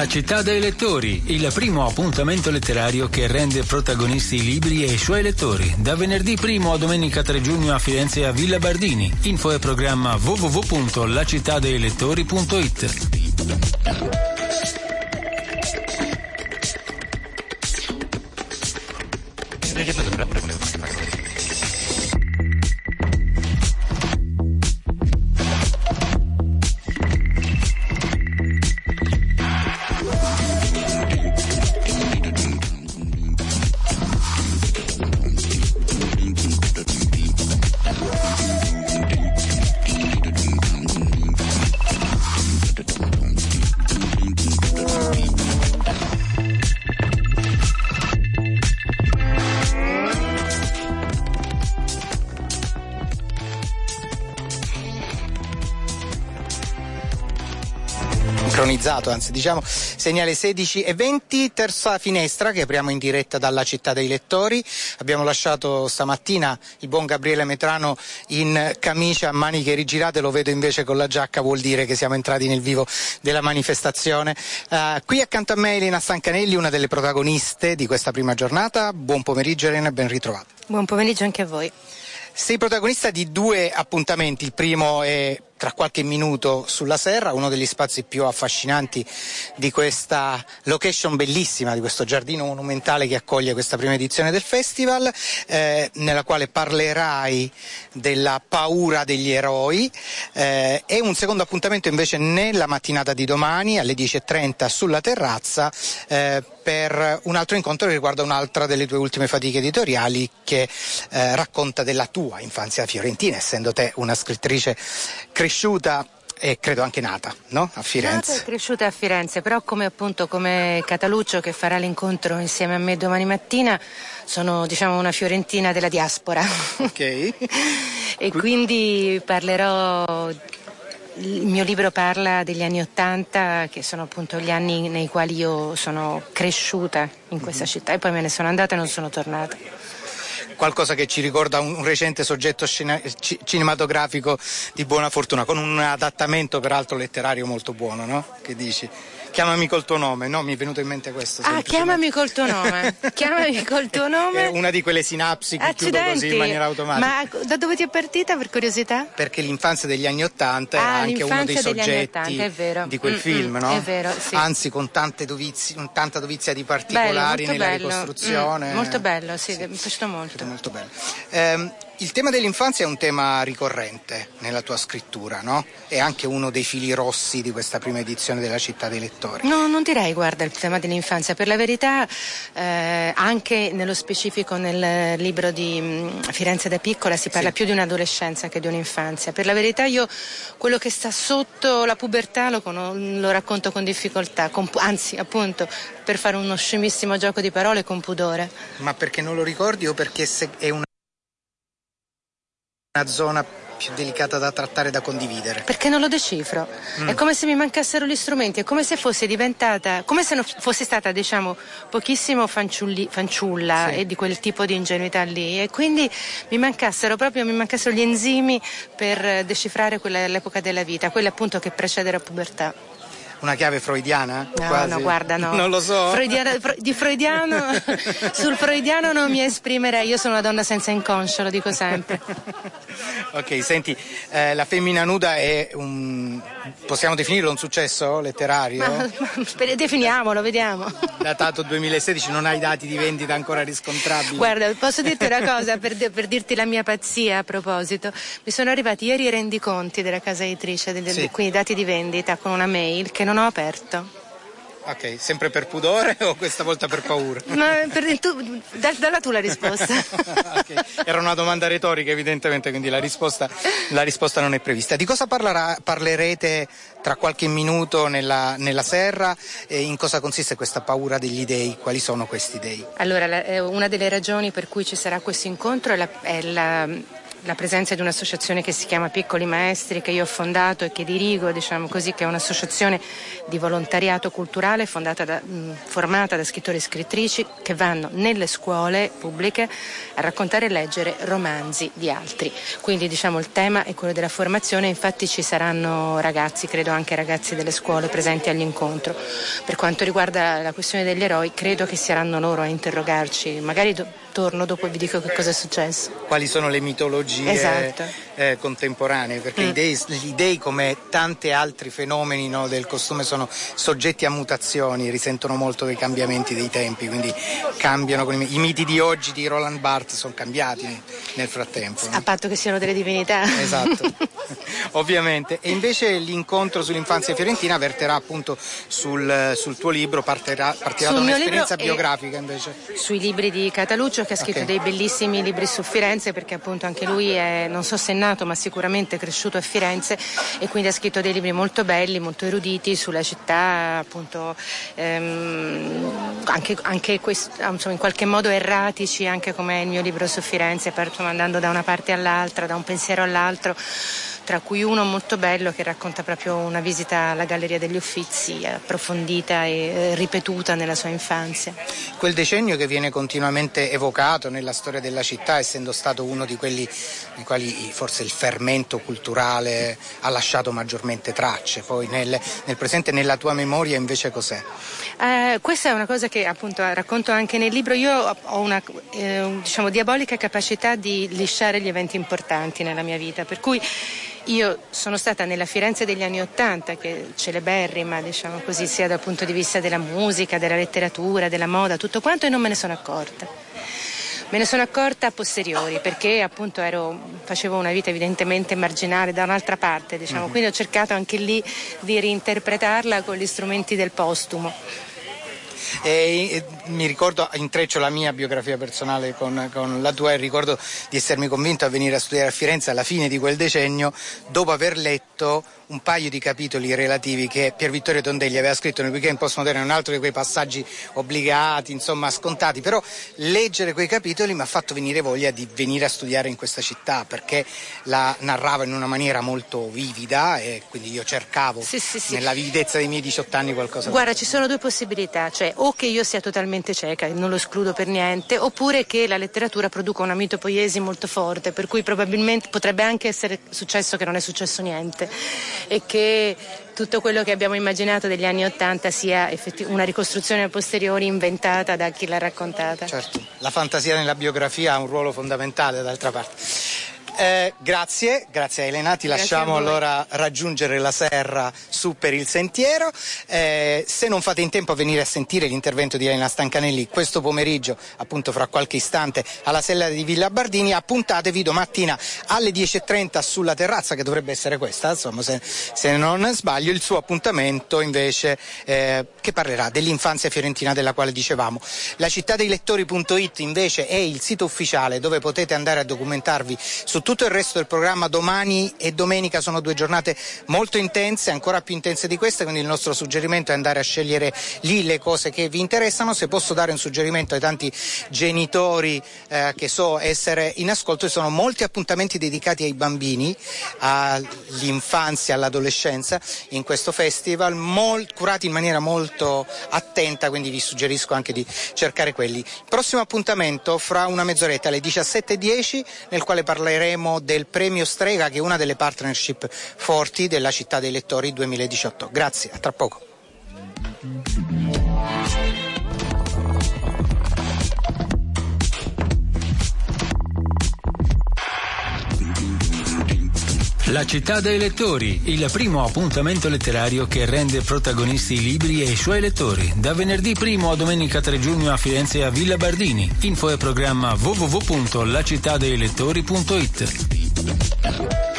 La città dei lettori, il primo appuntamento letterario che rende protagonisti i libri e i suoi lettori. Da venerdì 1 a domenica 3 giugno a Firenze a Villa Bardini. Info e programma www.lacittadeilettori.it. Anzi, diciamo segnale 16:20, terza finestra che apriamo in diretta dalla città dei lettori. Abbiamo lasciato stamattina il buon Gabriele Metrano in camicia a maniche rigirate, lo vedo invece con la giacca, vuol dire che siamo entrati nel vivo della manifestazione. Qui accanto a me Elena Stancanelli, una delle protagoniste di questa prima giornata. Buon pomeriggio Elena, ben ritrovata. Buon pomeriggio anche a voi. Sei protagonista di due appuntamenti, il primo è tra qualche minuto sulla Serra, uno degli spazi più affascinanti di questa location bellissima, di questo giardino monumentale che accoglie questa prima edizione del festival, nella quale parlerai della paura degli eroi, e un secondo appuntamento invece nella mattinata di domani alle 10:30 sulla terrazza, per un altro incontro che riguarda un'altra delle tue ultime fatiche editoriali, che racconta della tua infanzia fiorentina, essendo te una scrittrice cresciuta e credo anche nata, no? A Firenze. Nata e cresciuta a Firenze, però come Cataluccio, che farà l'incontro insieme a me domani mattina, sono una fiorentina della diaspora. Ok. E quindi parlerò. Il mio libro parla degli anni '80, che sono appunto gli anni nei quali io sono cresciuta in questa città, e poi me ne sono andata e non sono tornata. Qualcosa che ci ricorda un recente soggetto cinematografico di buona fortuna, con un adattamento peraltro letterario molto buono, no? Che dici? Chiamami col tuo nome, no? Mi è venuto in mente questo. Chiamami col tuo nome. Chiamami col tuo nome. È una di quelle sinapsi che chiudo così in maniera automatica. Ma da dove ti è partita, per curiosità? Perché l'infanzia degli anni '80 era anche uno dei soggetti di quel film, no? È vero, sì. Anzi, con tanta dovizia di particolari nella ricostruzione. Molto bello, sì, mi è piaciuto molto. Molto bello. Il tema dell'infanzia è un tema ricorrente nella tua scrittura, no? È anche uno dei fili rossi di questa prima edizione della Città dei Lettori. No, non direi, guarda, il tema dell'infanzia. Per la verità, anche nello specifico nel libro di Firenze da piccola si parla più di un'adolescenza che di un'infanzia. Per la verità io quello che sta sotto la pubertà lo racconto con difficoltà, anzi, appunto, per fare uno scemissimo gioco di parole, con pudore. Ma perché non lo ricordi o perché è una zona più delicata da trattare, da condividere? Perché non lo decifro. È come se mi mancassero gli strumenti, è come se fosse diventata, come se non fosse stata, pochissimo fanciulla, sì, e di quel tipo di ingenuità lì, e quindi mi mancassero gli enzimi per decifrare l'epoca della vita, quella appunto che precede la pubertà. Una chiave freudiana? No, quasi. No, guarda, no. Non lo so. Sul freudiano non mi esprimerei, io sono una donna senza inconscio, lo dico sempre. Ok, senti, La femmina nuda è possiamo definirlo un successo letterario? Definiamolo, vediamo. Datato 2016, non hai dati di vendita ancora riscontrabili? Guarda, posso dirti una cosa per dirti la mia pazzia a proposito. Mi sono arrivati ieri i rendiconti della casa editrice, quindi dati di vendita, con una mail che non ho aperto. Ok, sempre per pudore o questa volta per paura? Dalla tu la risposta. Okay. Era una domanda retorica evidentemente, quindi la risposta non è prevista. Di cosa parlerete tra qualche minuto nella Serra, e in cosa consiste questa paura degli dei? Quali sono questi dei? Allora, una delle ragioni per cui ci sarà questo incontro è la presenza di un'associazione che si chiama Piccoli Maestri, che io ho fondato e che dirigo, diciamo così, che è un'associazione di volontariato culturale formata da scrittori e scrittrici che vanno nelle scuole pubbliche a raccontare e leggere romanzi di altri. Quindi diciamo il tema è quello della formazione, infatti ci saranno ragazzi, credo anche ragazzi delle scuole presenti all'incontro. Per quanto riguarda la questione degli eroi, credo che saranno loro a interrogarci, magari torno dopo e vi dico che cosa è successo. Quali sono le mitologie contemporanee, perché gli dei come tanti altri fenomeni, no, del costume sono soggetti a mutazioni, risentono molto dei cambiamenti dei tempi, quindi cambiano con i miti di oggi di Roland Barthes sono cambiati nel frattempo. A patto che siano delle divinità. Esatto. Ovviamente. E invece l'incontro sull'infanzia fiorentina verterà appunto sul tuo libro, partirà da un'esperienza biografica invece. Sui libri di Cataluccio, che ha scritto dei bellissimi libri su Firenze, perché appunto anche lui è, non so se è nato, ma sicuramente è cresciuto a Firenze, e quindi ha scritto dei libri molto belli, molto eruditi sulla città, appunto anche questo, insomma, in qualche modo erratici, anche come il mio libro su Firenze, andando da una parte all'altra, da un pensiero all'altro, tra cui uno molto bello che racconta proprio una visita alla Galleria degli Uffizi approfondita e ripetuta nella sua infanzia. Quel decennio che viene continuamente evocato nella storia della città, essendo stato uno di quelli nei quali forse il fermento culturale ha lasciato maggiormente tracce, poi nel presente, nella tua memoria invece cos'è? Questa è una cosa che appunto racconto anche nel libro. Io ho una diabolica capacità di lisciare gli eventi importanti nella mia vita, per cui io sono stata nella Firenze degli anni '80, che è celeberrima, diciamo così, sia dal punto di vista della musica, della letteratura, della moda, tutto quanto, e non me ne sono accorta. Me ne sono accorta a posteriori, perché appunto facevo una vita evidentemente marginale da un'altra parte, diciamo, quindi ho cercato anche lì di reinterpretarla con gli strumenti del postumo. E mi ricordo, intreccio la mia biografia personale con la tua, e ricordo di essermi convinto a venire a studiare a Firenze alla fine di quel decennio, dopo aver letto un paio di capitoli relativi che Pier Vittorio Tondelli aveva scritto nel Weekend Postmoderno, un altro di quei passaggi obbligati, insomma scontati, però leggere quei capitoli mi ha fatto venire voglia di venire a studiare in questa città, perché la narrava in una maniera molto vivida, e quindi io cercavo nella vividezza dei miei 18 anni qualcosa. Guarda, ci sono due possibilità, cioè o che io sia totalmente cieca, non lo escludo per niente, oppure che la letteratura produca una mitopoiesi molto forte, per cui probabilmente potrebbe anche essere successo che non è successo niente, e che tutto quello che abbiamo immaginato degli anni '80 sia una ricostruzione a posteriori inventata da chi l'ha raccontata. Certo, la fantasia nella biografia ha un ruolo fondamentale, d'altra parte. Grazie a Elena, ti lasciamo allora raggiungere la serra su per il sentiero. Se non fate in tempo a venire a sentire l'intervento di Elena Stancanelli questo pomeriggio, appunto fra qualche istante alla Sella di Villa Bardini, appuntatevi domattina alle 10:30 sulla terrazza, che dovrebbe essere questa, insomma, se non sbaglio, il suo appuntamento invece che parlerà dell'infanzia fiorentina, della quale dicevamo. La cittadeilettori.it invece è il sito ufficiale dove potete andare a documentarvi su tutto il resto del programma. Domani e domenica sono 2 giornate molto intense, ancora più intense di queste, quindi il nostro suggerimento è andare a scegliere lì le cose che vi interessano. Se posso dare un suggerimento ai tanti genitori che so essere in ascolto, ci sono molti appuntamenti dedicati ai bambini, all'infanzia, all'adolescenza in questo festival, curati in maniera molto attenta, quindi vi suggerisco anche di cercare quelli. Prossimo appuntamento fra una mezz'oretta alle 17:10, nel quale parleremo del premio Strega, che è una delle partnership forti della Città dei Lettori 2018. Grazie, a tra poco. La Città dei Lettori, il primo appuntamento letterario che rende protagonisti i libri e i suoi lettori. Da venerdì 1 a domenica 3 giugno a Firenze e a Villa Bardini. Info e programma www.lacittadeilettori.it.